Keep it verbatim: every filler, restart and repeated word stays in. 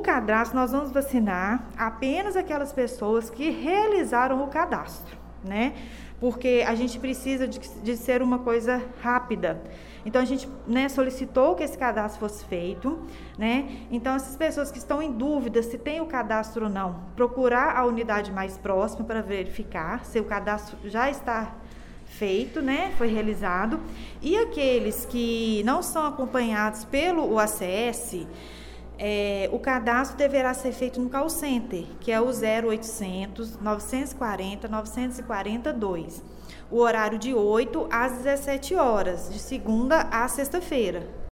cadastro, nós vamos vacinar apenas aquelas pessoas que realizaram o cadastro, né? Porque a gente precisa de, de ser uma coisa rápida. Então, a gente, né, solicitou que esse cadastro fosse feito, né? Então, essas pessoas que estão em dúvida se tem o cadastro ou não, procurar a unidade mais próxima para verificar se o cadastro já está feito, né? Foi realizado. E aqueles que não são acompanhados pelo U A C S, É, o cadastro deverá ser feito no call center, que é o zero oitocentos, novecentos e quarenta, novecentos e quarenta e dois. O horário de oito às dezessete horas, de segunda a sexta-feira.